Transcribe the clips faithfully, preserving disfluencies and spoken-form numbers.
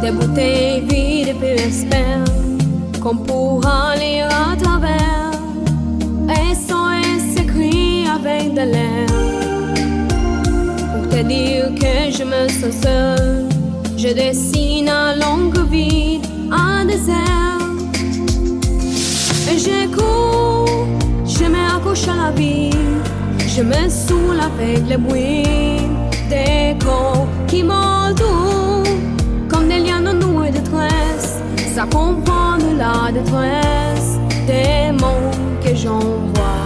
les bouteilles vides et peu espère qu'on pourra lire à travers. S O S écrit avec de l'air pour te dire que je me sens seule. Je dessine un long vide, un désert. Et j'écoute, je m'accroche à la vie. Je me saoule avec le bruit des corps qui m'entourent comme des liens noués de tresse. Ça comprend de la détresse des mots que j'envoie.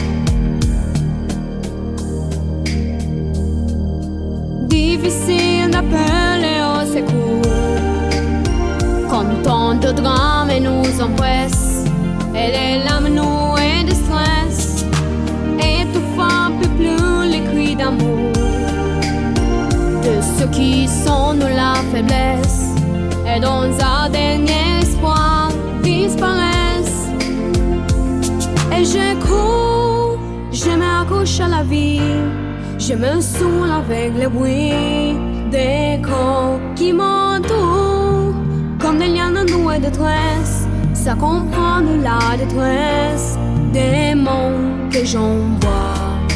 Difficile d'appeler au secours quand tant de drames nous empressent et les larmes nouées de stress étouffent un peu plus les cris d'amour de ceux qui sont nous la faiblesse et dans un dernier espoir disparaissent. Et je cours, je m'accroche à la vie. Je me saoule avec le bruit des corps qui m'entourent comme des liens noués de tresse. Ça comprend de la détresse des mots que j'envoie.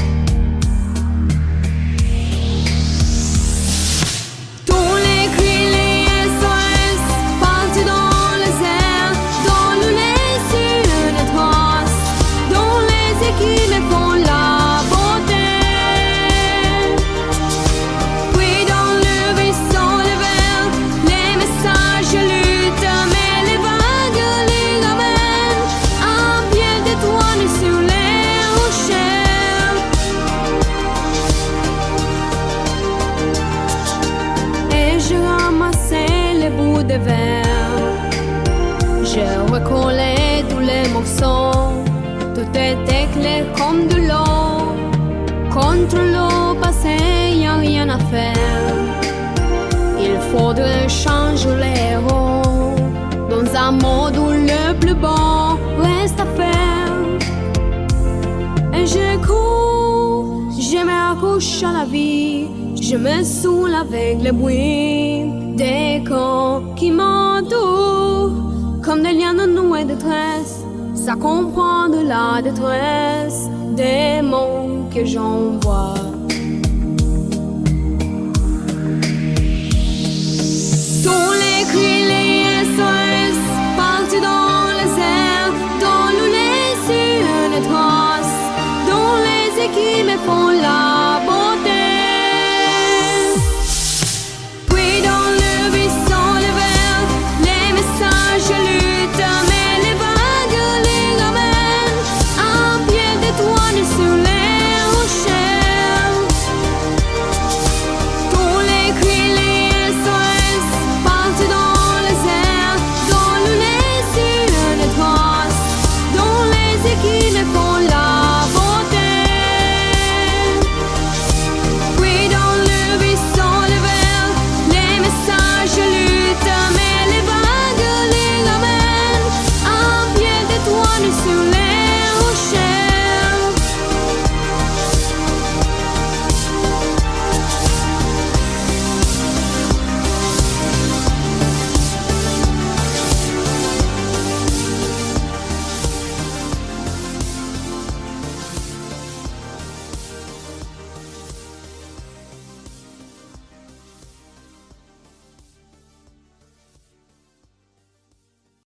Tous les cris, les S O S partent dans les airs, dans le lait sur les traces, dans les équipes me font la beauté. De verre, je recollais tous les morceaux, tout était clair comme de l'eau. Contre l'eau passée, y a rien à faire. Il faudrait changer les héros dans un monde où le plus beau reste à faire. Et je cours, je m'accroche à la vie, je me saoule avec le bruit des corps qui m'entourent comme des liens noués de tresse. Ça comprend de la détresse des mots que j'envoie.